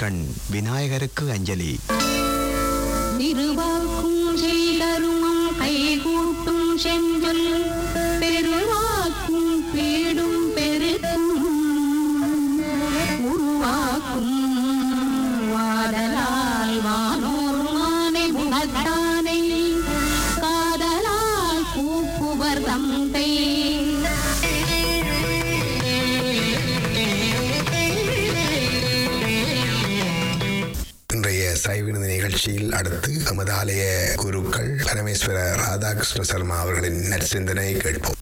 கண் விநாயகருக்கு அஞ்சலி. திருவாக்கும் செய்தருமம் கைகூட்டும் செஞ்சொல் பெருவாக்கும் பீடும் பெருக்கும் உருவாக்கும் வாடலால் வானோர் மானை முகத்தானை காதலால் கூப்புவர் தந்தை. சைவினது நிகழ்ச்சியில் அடுத்து நமது ஆலய குருக்கள் பரமேஸ்வர ராதாகிருஷ்ண சர்மா அவர்களின் நற்சிந்தனை கேட்போம்.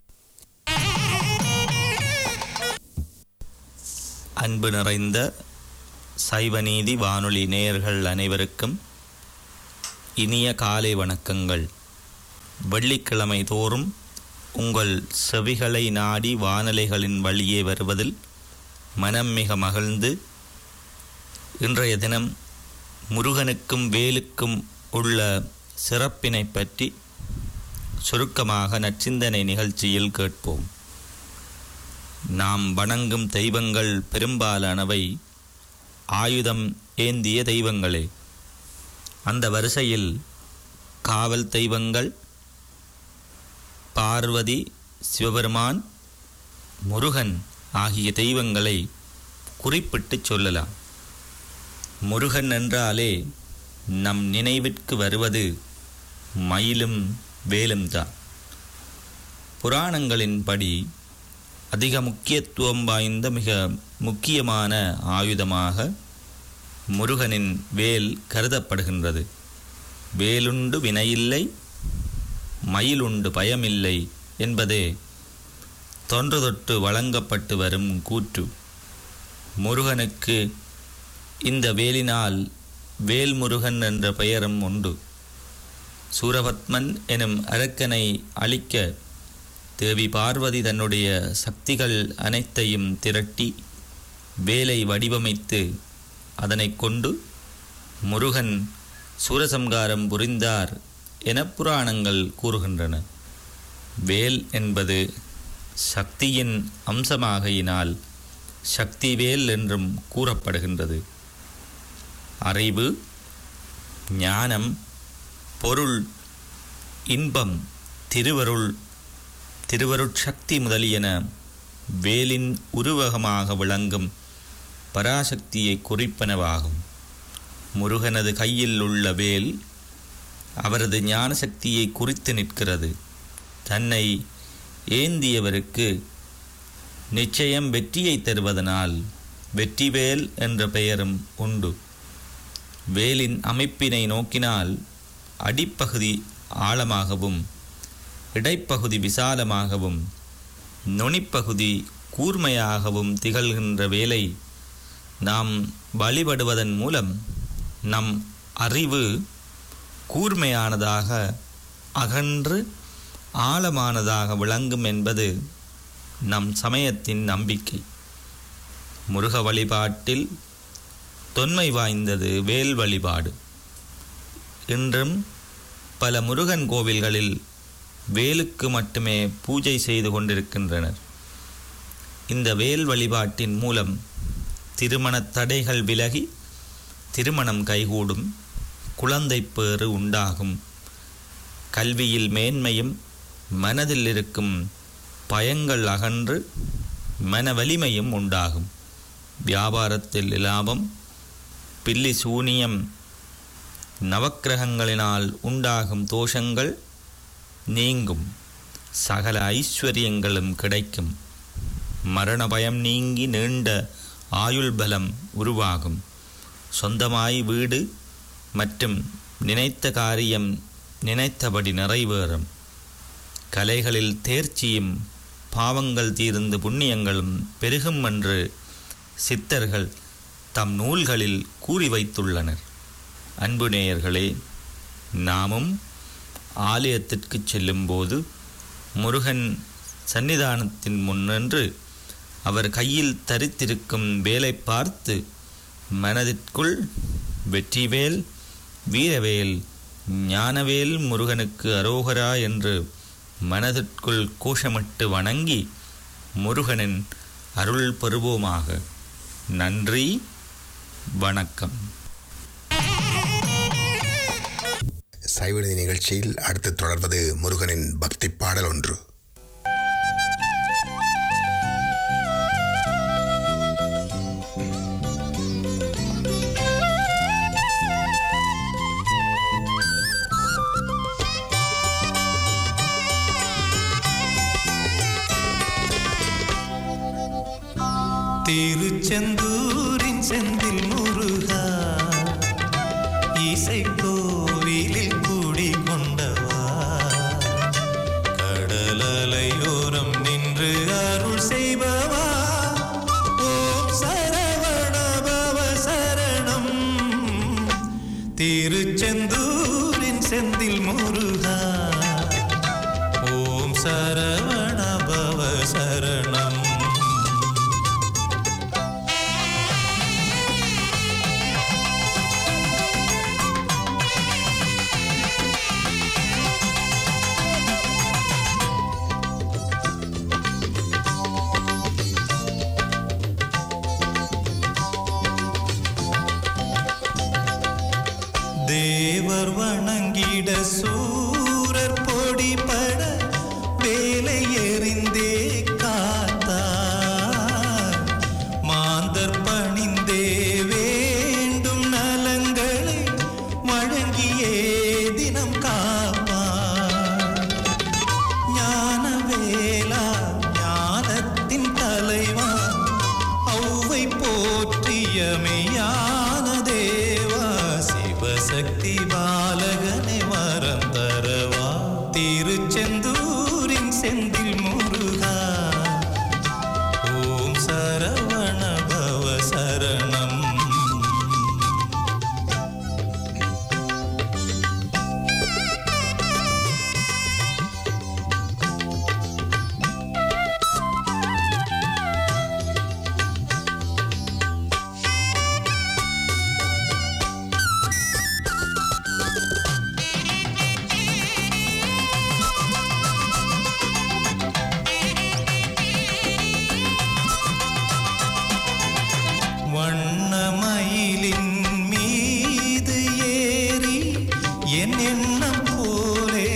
அன்பு நிறைந்த சைவநீதி வானொலி நேயர்கள் அனைவருக்கும் இனிய காலை வணக்கங்கள். வெள்ளிக்கிழமை தோறும் உங்கள் செவிகளை நாடி வானலைகளின் வழியே வருவதில் மனம் மிக மகிழ்ந்து இன்றைய தினம் முருகனுக்கும் வேலுக்கும் உள்ள சிறப்பினை பற்றி சுருக்கமாக நற்சிந்தனை நிகழ்ச்சியில் கேட்போம். நாம் வணங்கும் தெய்வங்கள் பெரும்பாலானவை ஆயுதம் ஏந்திய தெய்வங்களே. அந்த வரிசையில் காவல் தெய்வங்கள் பார்வதி, சிவபெருமான், முருகன் ஆகிய தெய்வங்களை குறிப்பிட்டு சொல்லலாம். முருகன் என்றாலே நம் நினைவிற்கு வருவது மயிலும் வேலும் தான். புராணங்களின்படி அதிக முக்கியத்துவம் வாய்ந்த மிக முக்கியமான ஆயுதமாக முருகனின் வேல் கருதப்படுகின்றது. வேலுண்டு வினையில்லை, மயிலுண்டு பயமில்லை என்பதே தொன்று தொட்டு வழங்கப்பட்டு வரும் கூற்று. முருகனுக்கு இந்த வேலினால் வேல்முருகன் என்ற பெயரும் உண்டு. சூரபத்மன் எனும் அரக்கனை அழிக்க தேவி பார்வதி தன்னுடைய சக்திகள் அனைத்தையும் திரட்டி வேலை வடிவமைத்து அதனை கொண்டு முருகன் சூரசம்காரம் புரிந்தார் என புராணங்கள் கூறுகின்றன. வேல் என்பது சக்தியின் அம்சமாகையினால் சக்திவேல் என்றும் கூறப்படுகின்றது. அறிவு, ஞானம், பொருள், இன்பம், திருவருட்சக்தி முதலியன வேலின் உருவகமாக விளங்கும் பராசக்தியை குறிப்பனவாகும். முருகனது கையில் உள்ள வேல் அவரது ஞான சக்தியை குறித்து நிற்கிறது. தன்னை ஏந்தியவருக்கு நிச்சயம் வெற்றியை தருவதனால் வெற்றிவேல் என்ற பெயரும் உண்டு. வேலின் அமைப்பினை நோக்கினால் அடிப்பகுதி ஆழமாகவும் இடைப்பகுதி விசாலமாகவும் நுனிப்பகுதி கூர்மையாகவும் திகழ்கின்ற வேலை நாம் வழிபடுவதன் மூலம் நம் அறிவு கூர்மையானதாக அகன்று ஆழமானதாக விளங்கும் என்பது நம் சமயத்தின் நம்பிக்கை. முருக வழிபாட்டில் தொன்மை வாய்ந்தது வேல் வழிபாடு. இன்றும் பல முருகன் கோவில்களில் வேலுக்கு மட்டுமே பூஜை செய்து கொண்டிருக்கின்றனர். இந்த வேல் வழிபாட்டின் மூலம் திருமணத் தடைகள் விலகி திருமணம் கைகூடும், குழந்தை பேறு உண்டாகும், கல்வியில் மேன்மையும் மனதில் இருக்கும் பயங்கள் அகன்று மன வலிமையும் உண்டாகும், வியாபாரத்தில் லாபம், பில்லி சூனியம், நவக்கிரகங்களினால் உண்டாகும் தோஷங்கள் நீங்கும், சகல ஐஸ்வர்யங்களும் கிடைக்கும், மரண பயம் நீங்கி நீண்ட ஆயுள் பலம் உருவாகும், சொந்தமாய் வீடு மற்றும் நினைத்த காரியம் நினைத்தபடி நிறைவேறும், கலைகளில் தேர்ச்சியும் பாவங்கள் தீர்ந்து புண்ணியங்களும் பெருகும் என்று சித்தர்கள் தம் நூல்களில் கூறி வைத்துள்ளனர். அன்பு நேயர்களே, நாமும் ஆலயத்திற்கு செல்லும்போது முருகன் சன்னிதானத்தின் முன்னின்று அவர் கையில் தரித்திருக்கும் வேலை பார்த்து மனதிற்குள் வெற்றிவேல், வீரவேல், ஞானவேல் முருகனுக்கு அரோகரா என்று மனதிற்குள் கோஷமிட்டு வணங்கி முருகனின் அருள் பெறுவோமாக. நன்றி, வணக்கம். சைவநீதி நிகழ்ச்சியில் அடுத்து தொடர்வது முருகனின் பக்தி பாடல் ஒன்று. திருச்செந்தூரின் செந்தில் முருகா, இசை கோவிலில் கூடி கொண்டவா, கடலலையோரம் நின்று அருள் செய்பவா, ஓம் சரவண பவ சரணம். திருச்செந்தூரின் செந்தில் முருகா, ஓம் சரவண பவ சரணம். தேவர் வணங்கிட சூரர் பொடிபட வேலை எறிந்தே காத்தார், மாந்தர் பணிந்தே வேண்டும் நலங்களை வழங்கியே தினம் காப்பார். ஞான வேலா ஞானத்தின் தலைவா, ஔவை போற்றிய மெய்யான தேவா, சிவசக்தி பாலகனை வரம் தரவா, திருச்செந்தூரின் செந்தில் முருகா, ஓம் சரவண பவ சரணம். வண்ணமயிலின் மீது ஏறி என் எண்ணம் போலே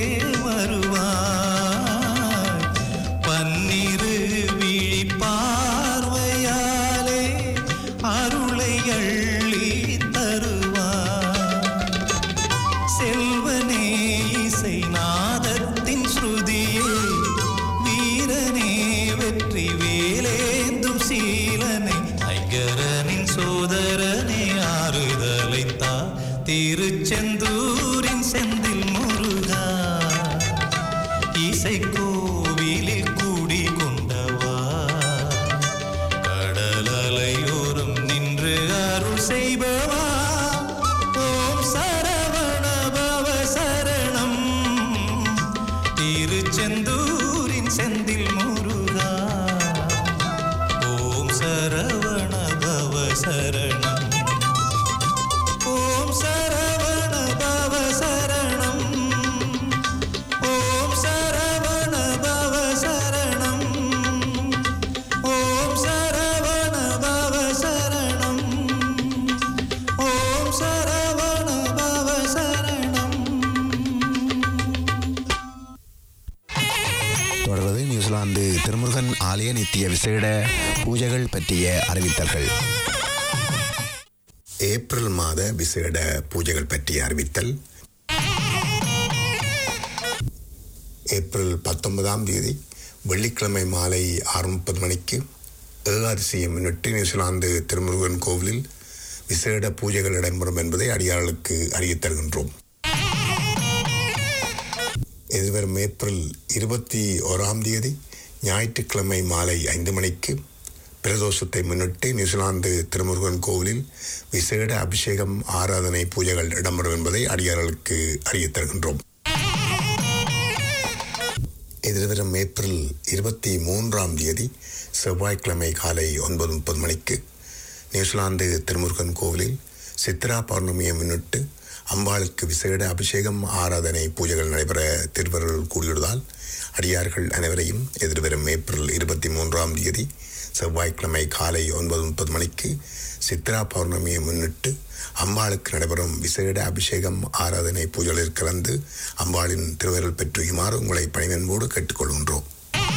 வருவார், பன்னிரு விழி பார்வையாலே அருளை அள்ளி தருவார். செல்வனே இசை நாதத்தின் ஸ்ருதியே, வீரனே வெற்றி வேலேந்தும் சீலனை, ஐங்கரனின் சோதரனே ஆறுதலைத்தா, திருச்செந்தூரின் செந்தில் முருகா, இசை கோவிலில் கூடி கொண்டவா, கடலலையோரம் நின்று அருள் செய்பவா, ஓம் சரவண பவ சரணம். திருச்செந்தூரின் செந்தில் முருகா, ஓம் சரவண பவ சரணம். ஓம் சரவண பவ சரணம். ஓம் சரவண பவ சரணம். ஓம் சரவண பவ சரணம். ஓம் சரவண பவ சரணம். தொடர்வது நியூசிலாந்து திருமுருகன் ஆலய நித்திய விசேட பூஜைகள் பற்றிய அறிவித்தல்கள். ஏப்ரல் மாத விசேட பூஜைகள் பற்றிய அறிவித்தல். ஏப்ரல் 19ஆம் தேதி வெள்ளிக்கிழமை மாலை 6:30 மணிக்கு ஏகாதசியை முன்னிட்டு நியூசிலாந்து திருமுருகன் கோவிலில் விசேட பூஜைகள் இடம்பெறும் என்பதை அடியார்களுக்கு அறியத் தருகின்றோம். எதிர்வரும் ஏப்ரல் 21ஆம் தேதி ஞாயிற்றுக்கிழமை மாலை 5 மணிக்கு பிரதோஷத்தை முன்னிட்டு நியூசிலாந்து திருமுருகன் கோவிலில் விசேட அபிஷேகம் ஆராதனை பூஜைகள் இடம்பெறும் என்பதை அடியார்களுக்கு அறியத் தருகின்றோம். எதிர்வரும் ஏப்ரல் 23ஆம் தேதி செவ்வாய்க்கிழமை காலை 9:30 மணிக்கு நியூசிலாந்து திருமுருகன் கோவிலில் சித்ரா பௌர்ணமியை முன்னிட்டு அம்பாளுக்கு விசேட அபிஷேகம் ஆராதனை பூஜைகள் நடைபெற திருவருள் கூடியுள்ளதால் அடியார்கள் அனைவரையும் எதிர்வரும் ஏப்ரல் 23ஆம் தேதி செவ்வாய்க்கிழமை காலை 9:30 மணிக்கு சித்ரா பௌர்ணமியை முன்னிட்டு அம்பாளுக்கு நடைபெறும் விசேட அபிஷேகம் ஆராதனை பூஜைகளில் கலந்து அம்பாளின் திருவருள் பெற்றுமாறு உங்களை பணிவன்போடு கேட்டுக்கொள்கின்றோம்.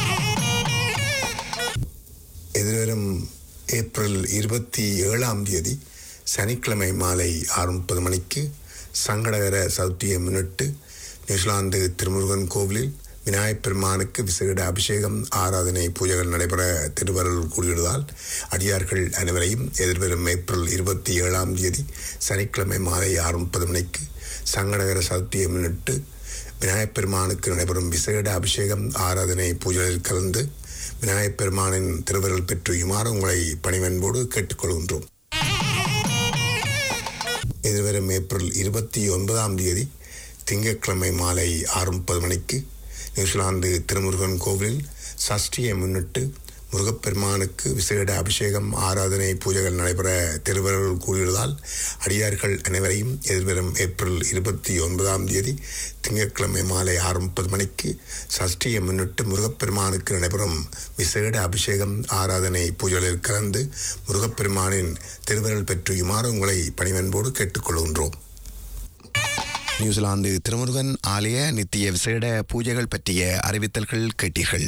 எதிர்வரும் ஏப்ரல் 27 சனிக்கிழமை மாலை 6:30 மணிக்கு சங்கடகர சதுர்த்தியை முன்னிட்டு நியூசிலாந்து திருமுருகன் கோவிலில் விநாயகப் பெருமானுக்கு விசேட அபிஷேகம் ஆராதனை பூஜைகள் நடைபெற திருவருள் கூடியுள்ளதால் அடியார்கள் அனைவரையும் எதிர்வரும் ஏப்ரல் 27 சனிக்கிழமை மாலை 6:30 மணிக்கு சங்கடகர சதுர்த்தியை முன்னிட்டு விநாயகப் பெருமானுக்கு நடைபெறும் விசேட அபிஷேகம் ஆராதனை பூஜைகளில் கலந்து விநாயகப் பெருமானின் திருவருள் பெற்றுமாறு உங்களை பணிவன்போடு கேட்டுக்கொள்கின்றோம். எதிர்வரும் ஏப்ரல் 29 திங்கட்கிழமை மாலை 6:30 மணிக்கு நியூசிலாந்து திருமுருகன் கோவிலில் சஷ்டியை முன்னிட்டு முருகப்பெருமானுக்கு விசேட அபிஷேகம் ஆராதனை பூஜைகள் நடைபெற திருவருள் கூறியுள்ளதால் அடியார்கள் அனைவரையும் எதிர்வரும் ஏப்ரல் 29 திங்கட்கிழமை மாலை 6:30 மணிக்கு சஷ்டியை முன்னிட்டு முருகப்பெருமானுக்கு நடைபெறும் விசேட அபிஷேகம் ஆராதனை பூஜைகளில் கலந்து முருகப்பெருமானின் திருவருள் பெற்றுமாறு உங்களை பணிவன்போடு கேட்டுக்கொள்கின்றோம். நியூசிலாந்து திருமுருகன் ஆலய நித்திய விசேட பூஜைகள் பற்றிய அறிவித்தல்கள் கேட்டீர்கள்.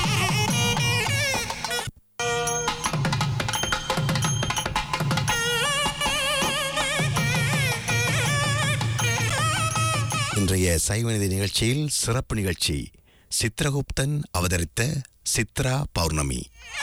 இன்றைய சைவநிதி நிகழ்ச்சியில் சிறப்பு நிகழ்ச்சி சித்ரகுப்தன் அவதரித்த சித்ரா பௌர்ணமி.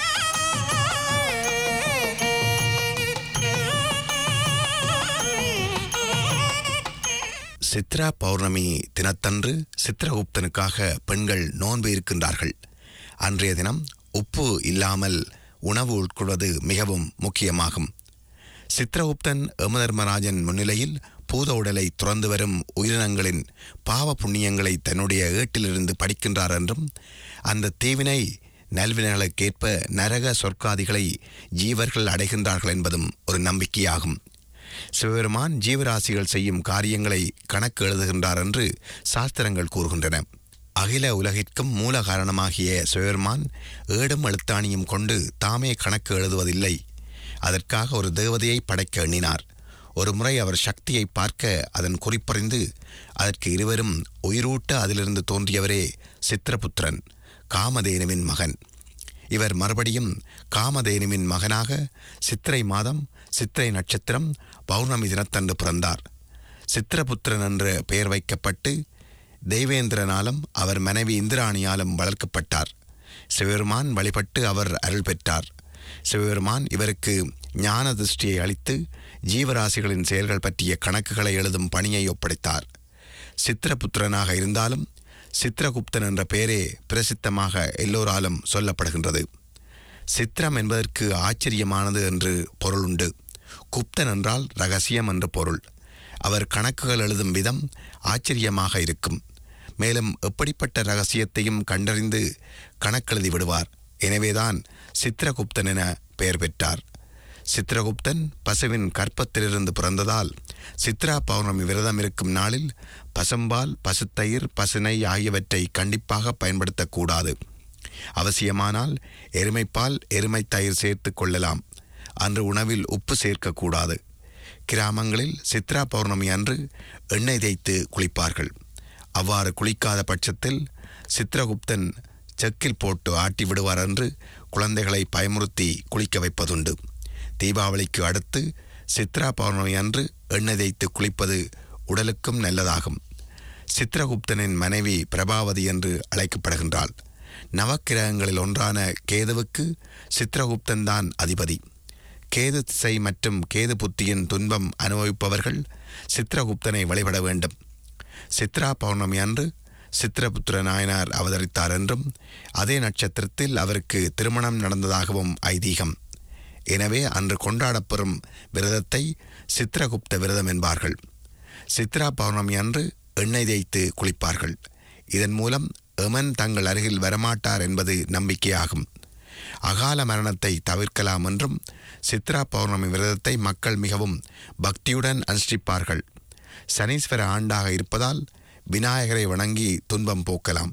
சித்ரா பௌர்ணமி தினத்தன்று சித்ரகுப்தனுக்காக பெண்கள் நோன்பு இருக்கின்றார்கள். அன்றைய தினம் உப்பு இல்லாமல் உணவு உட்கொள்வது மிகவும் முக்கியமாகும். சித்ரகுப்தன் யமதர்மராஜன் முன்னிலையில் பூத உடலை துறந்து வரும் உயிரினங்களின் பாவ புண்ணியங்களை தன்னுடைய ஏட்டிலிருந்து படிக்கின்றார் என்றும் அந்த தீவினை நல்வினைகளுக்கேற்ப நரக சொர்க்காதிகளை ஜீவர்கள் அடைகின்றார்கள் என்பதும் ஒரு நம்பிக்கையாகும். சிவபெருமான் ஜீவராசிகள் செய்யும் காரியங்களை கணக்கு எழுதுகின்றார் என்று சாஸ்திரங்கள் கூறுகின்றன. அகில உலகிற்கும் மூல காரணமாகிய சிவபெருமான் ஏடும் எழுத்தாணியும் கொண்டு தாமே கணக்கு எழுதுவதில்லை. அதற்காக ஒரு தேவதையை படைக்க எண்ணினார். ஒரு முறை அவர் சக்தியை பார்க்க அதன் குறிப்பறிந்து அதற்கு இருவரும் உயிரூட்ட அதிலிருந்து தோன்றியவரே சித்திரபுத்திரன், காமதேனுவின் மகன். இவர் மறுபடியும் காமதேனுவின் மகனாக சித்திரை மாதம் சித்திரை நட்சத்திரம் பௌர்ணமி தினத்தன்று பிறந்தார். சித்திரபுத்திரன் என்ற பெயர் வைக்கப்பட்டு தெய்வேந்திரனாலும் அவர் மனைவி இந்திராணியாலும் வளர்க்கப்பட்டார். சிவபெருமான் வழிபட்டு அவர் அருள் பெற்றார். சிவபெருமான் இவருக்கு ஞான திருஷ்டியை அளித்து ஜீவராசிகளின் செயல்கள் பற்றிய கணக்குகளை எழுதும் பணியை ஒப்படைத்தார். சித்திரபுத்திரனாக இருந்தாலும் சித்திரகுப்தன் என்ற பெயரே பிரசித்தமாக எல்லோராலும் சொல்லப்படுகின்றது. சித்திரம் என்பதற்கு ஆச்சரியமானது என்று பொருளுண்டு. குப்தன் என்றால் ரகசியம் என்று பொருள். அவர் கணக்குகள் எழுதும் விதம் ஆச்சரியமாக இருக்கும். மேலும் எப்படிப்பட்ட ரகசியத்தையும் கண்டறிந்து கணக்கெழுதி விடுவார். எனவேதான் சித்திரகுப்தன் என பெயர் பெற்றார். சித்திரகுப்தன் பசுவின் கற்பத்திலிருந்து பிறந்ததால் சித்ரா பௌர்ணமி விரதம் இருக்கும் நாளில் பசும்பால், பசுத்தயிர், பசுனை ஆகியவற்றை கண்டிப்பாக பயன்படுத்தக்கூடாது. அவசியமானால் எருமைப்பால், எருமை தயிர் சேர்த்து கொள்ளலாம். அன்று உணவில் உப்பு சேர்க்கக்கூடாது. கிராமங்களில் சித்ரா பௌர்ணமி அன்று எண்ணெய் தேய்த்து குளிப்பார்கள். அவ்வாறு குளிக்காத பட்சத்தில் சித்திரகுப்தன் செக்கில் போட்டு ஆட்டி விடுவார் என்று குழந்தைகளை பயமுறுத்தி குளிக்க வைப்பதுண்டு. தீபாவளிக்கு அடுத்து சித்ரா பௌர்ணமி அன்று எண்ணெய் தேய்த்து குளிப்பது உடலுக்கும் நல்லதாகும். சித்திரகுப்தனின் மனைவி பிரபாவதி என்று அழைக்கப்படுகின்றாள். நவக்கிரகங்களில் ஒன்றான கேதுவுக்கு சித்திரகுப்தன் தான் அதிபதி. கேது திசை மற்றும் கேது புத்தியின் துன்பம் அனுபவிப்பவர்கள் சித்திரகுப்தனை வழிபட வேண்டும். சித்ரா பௌர்ணமி அன்று சித்திரபுத்திர நாயனார் அவதரித்தார் என்றும் அதே நட்சத்திரத்தில் அவருக்கு திருமணம் நடந்ததாகவும் ஐதீகம். எனவே அன்று கொண்டாடப்பெறும் விரதத்தை சித்திரகுப்த விரதம் என்பார்கள். சித்ரா பௌர்ணமி அன்று எண்ணெய் தேய்த்து குளிப்பார்கள். இதன் மூலம் எமன் தங்கள் அருகில் வரமாட்டார் என்பது நம்பிக்கையாகும். அகால மரணத்தை தவிர்க்கலாம் என்றும் சித்ரா பௌர்ணமி விரதத்தை மக்கள் மிகவும் பக்தியுடன் அனுஷ்டிப்பார்கள். சனீஸ்வர ஆண்டாக இருப்பதால் விநாயகரை வணங்கி துன்பம் போக்கலாம்.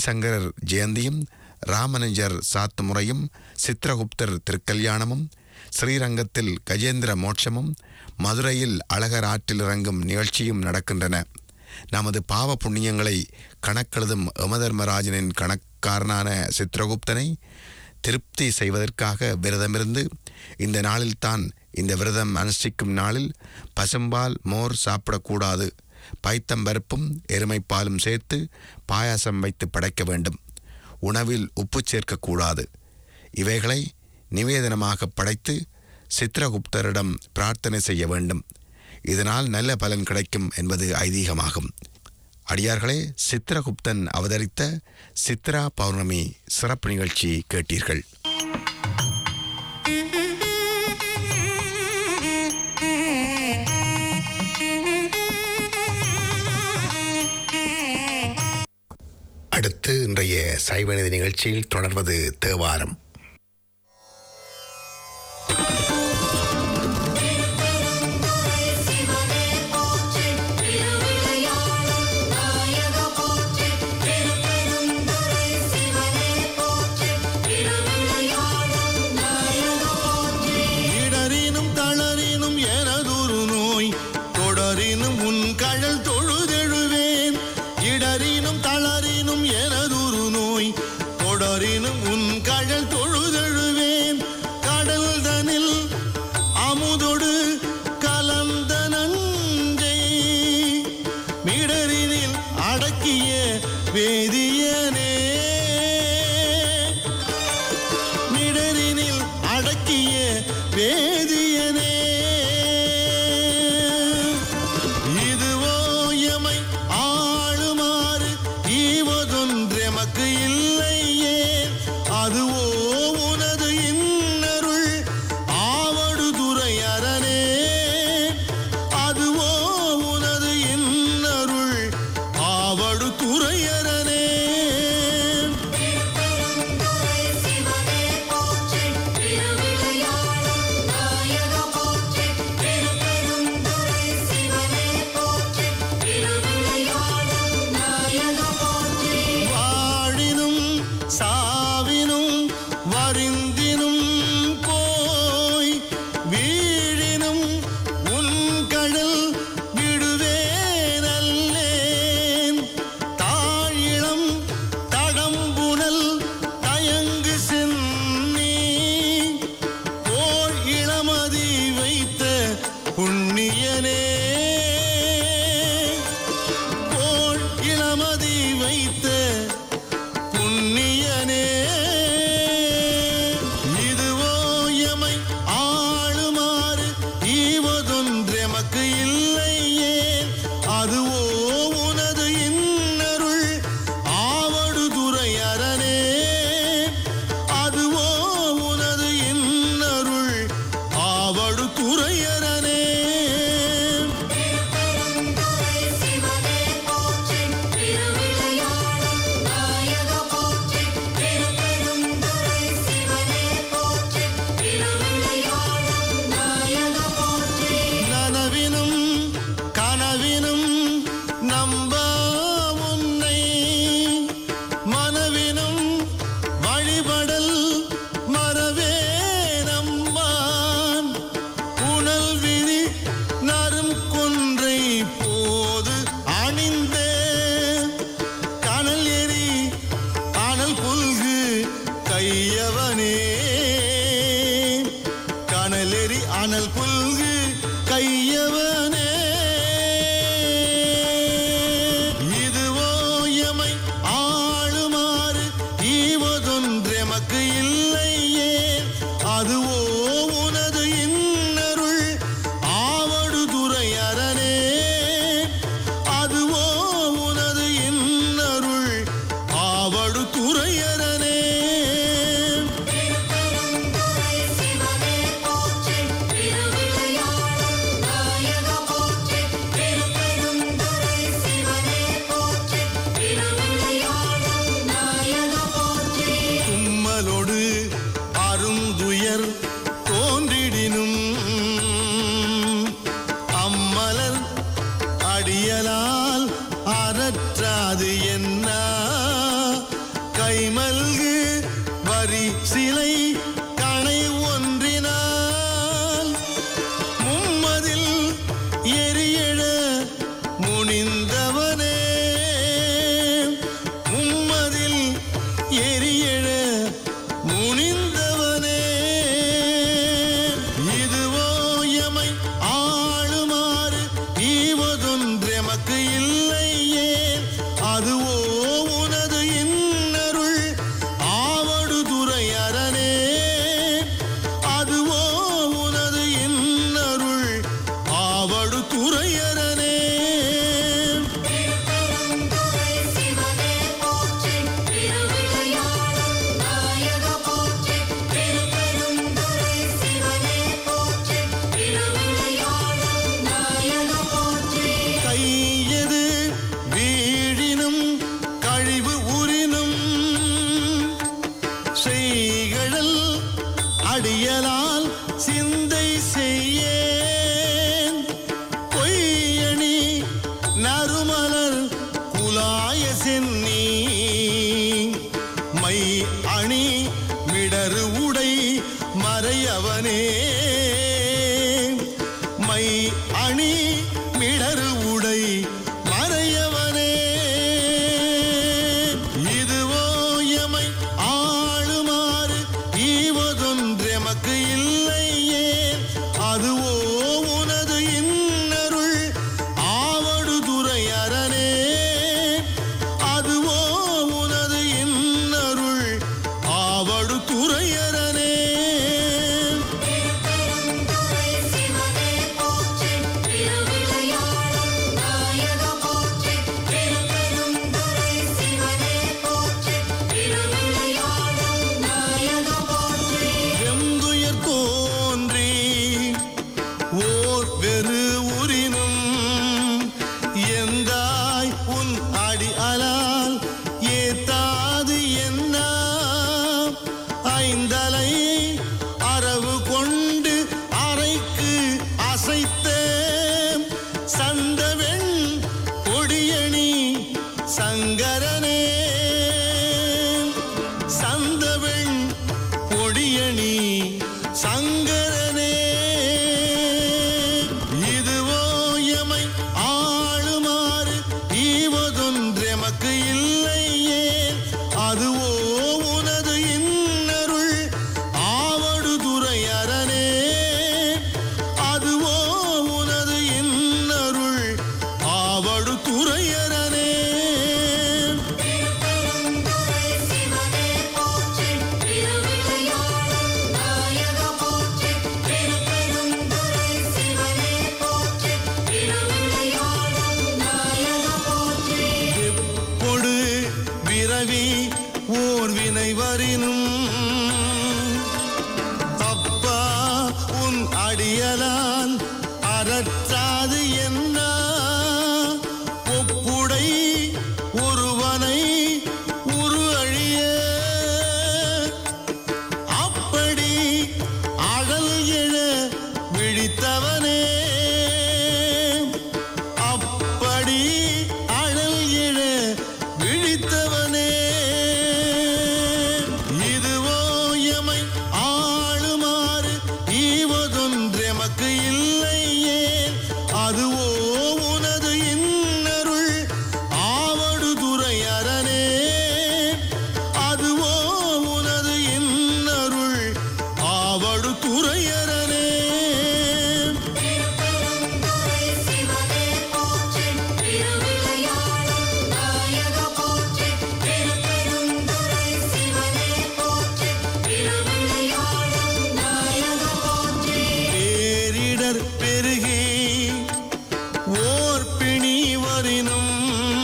ஆதிசங்கரர் ஜெயந்தியும் ராமனுஜர் சாத்து முறையும் சித்திரகுப்தர் திருக்கல்யாணமும் ஸ்ரீரங்கத்தில் கஜேந்திர மோட்சமும் மதுரையில் அழகர் ஆற்றில் இறங்கும் நிகழ்ச்சியும் நடக்கின்றன. நமது பாவ புண்ணியங்களை கணக்கெழுதும் யமதர்மராஜனின் கணக்காரனான சித்திரகுப்தனை திருப்தி செய்வதற்காக விரதமிருந்து இந்த நாளில்தான், இந்த விரதம் அனுஷ்டிக்கும் நாளில் பசும்பால் மோர் சாப்பிடக்கூடாது. பைத்தம்பருப்பும் எருமைப்பாலும் சேர்த்து பாயாசம் வைத்து படைக்க வேண்டும். உணவில் உப்பு சேர்க்கக்கூடாது. இவைகளை நிவேதனமாக படைத்து சித்திரகுப்தரிடம் பிரார்த்தனை செய்ய வேண்டும். இதனால் நல்ல பலன் கிடைக்கும் என்பது ஐதீகமாகும். அடியார்களே, சித்திரகுப்தன் அவதரித்த சித்ரா பௌர்ணமி சிறப்பு நிகழ்ச்சி கேட்டீர்கள். அடுத்து இன்றைய சைவநீதி நிகழ்ச்சியில் தொடர்வது தேவாரம். கைமல்கு வரி சிலை கணை ஒன்றினார் அடியலால் சிந்தை செய்யேன் பொய்யணி நறுமலர் குலாய சென்னி மை அணி மிடரு உடை மறையவனே மை அணி மிடரு உடை மறையவனே இதுவோ எமை ஆளுமாறு ஈவதொன்றெமக்கு இல்லையே அதுவோ உனது இன்னருள் ஆவடுதுறை அரணே அதுவோ உனது இன்னருள் ஆவடுதுறை அரணே வெந்துயர் தோன்றி ஓர் வெறு உரினும் எந்தாய் உன் அடி அலால் ஏத்தாது என்ன ஐந்தலை அரவு கொண்டு அறைக்கு அசைத்த சந்தவெண் கொடியணி சங்கரனே சந்தவெண் கொடியணி சங்கரனே இதுவோ எமை ஆளுமாறு ஈவதொன்றெமக்கு இல்லையே அதுவோ உனது இன்னருள் ஆவடுதுறை அரணே அதுவோ உனது இன்னருள் ஆவடுதுறை அரணே பொடு விரவி ஓர் வினை வரினும் அப்பா உன் அடியலால் அறற்றாது என்ன ஒப்புடை ஒருவனை உரு அழிய அப்படி அழல் எழ விழித்தவனே அப்படி அழல் எழ விழித்தவனே இதுவோ எமை ஆளுமாறு ஈவதொன்றெமக்கு இல்லையே அதுவோ உனது இன்னருள் ஆவடுதுறை அரணே அதுவோ உனது இன்னருள் ஆவடுதுறை அரணே பேரிடர் பெருகி ஓர் பிணி வரினும்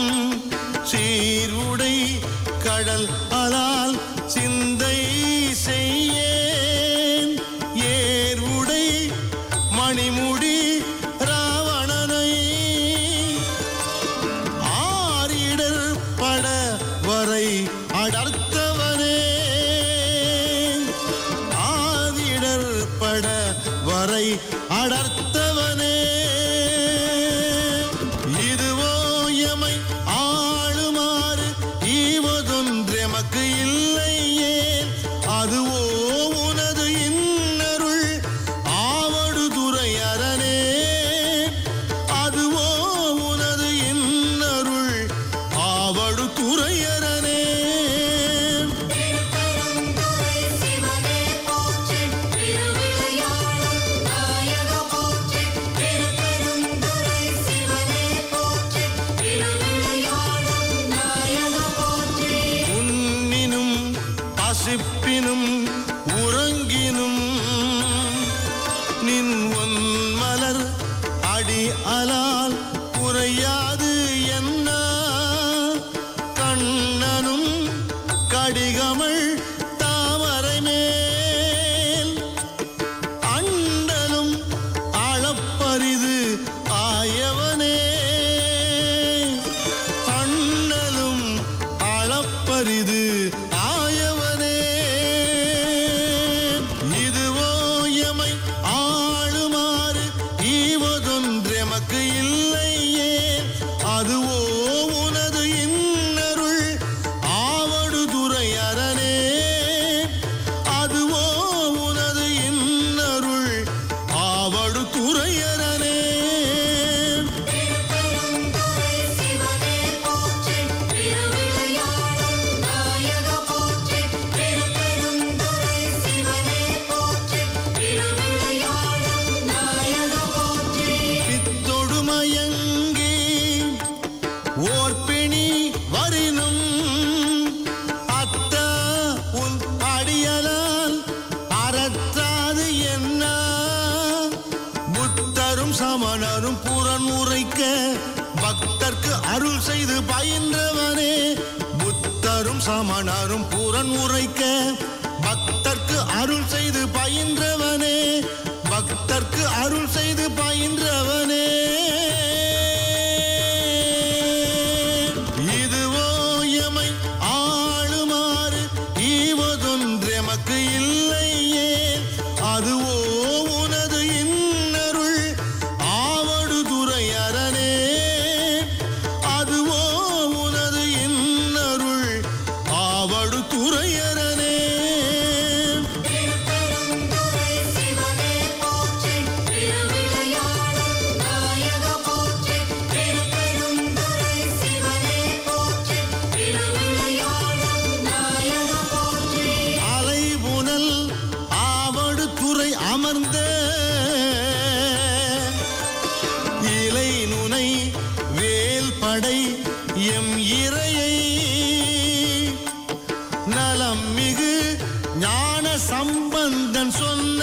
சீருடை கடல் அலால் சிந்தை செய்யேன் ஏர்வுடை மணிமுடி ராவணனை ஆரிடர் பட வரை அடர்த்தவனே ஆதிடர் பட வரை அடர்த்தவனே இதுவோ எமை ஆளுமாறு ஈவதொன்றெமக்கு இல்லையே அதுவோ உனது இன்னருள் ஆவடுதுறை அரணே அதுவோ உனது இன்னருள் ஆவடுதுறை அரணே உன்னினும் பசிப்பினும் உறங்கினும் நின் ஒன் மலர் அடி அலால் குறையாது என்ன கண்ணனும் கடிகமள் தாமரை மேல் அண்டலும் அளப்பரிது ஆயவனே அண்ணலும் அளப்பரிது ஆயவனே இது சமணரும் புறன் உரைக்க பக்தர்க்கு அருள் செய்து பயின்றவனே. புத்தரும் சமணரும் புறன் உரைக்க பக்தர்க்கு அருள் செய்து பயின்றவனே. பக்தர்க்கு அருள் செய்து பயின்றவனே. இதுவோ எமை ஆளுமாறு ஈவதொன்றெமக்கு இல்லையே. அதுவோ உனது இன்னருள் ஆவடுதுறை அரணே. அதுவோ உனது இன்னருள் ஆவடுதுறை அரணே. அலைபுனல் ஆவடுதுறை அமர்ந்த இலை நுனை வேல்படை எம் இறையை நலம் மிகு ஞான சம்பந்தன் சொன்ன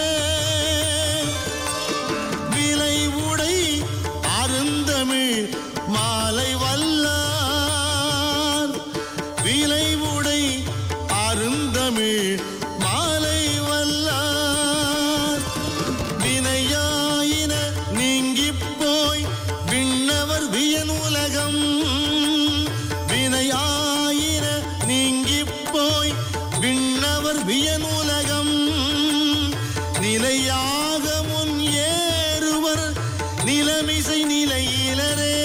விலை உடை அருந்தமிழ் மாலை வல்லார். விலை உடை அருந்தமிழ் மாலை வல்லார். வினையாயின நீங்கிப் போய் விண்ணவர் வியனுலகம். வினையாயின நீங்கிப் போய் விண்ணவர் வியனுலகம். நிலையாக முன் ஏறுவர் நிலமிசை நிலையிலரே.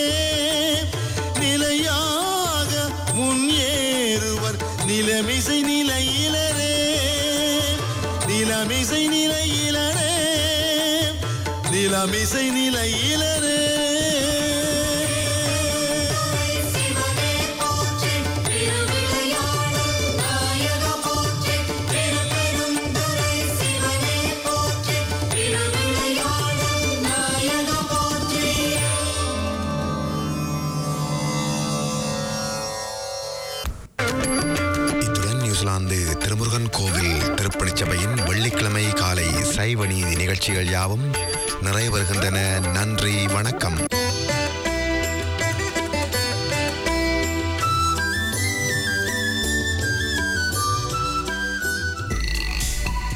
நிலையாக முன் ஏறுவர் நிலமிசை நிலையிலரே. நிலமிசை நிலையிலரே. நிலமிசை நிலையிலரே. இத்துடன் நியூசிலாந்து திருமுருகன் கோவில் திருப்பணிச் சபையின் வெள்ளிக்கிழமை காலை சைவ நீதி நிகழ்ச்சிகள் யாவும் நிறைவு வருகின்றன. நன்றி, வணக்கம்.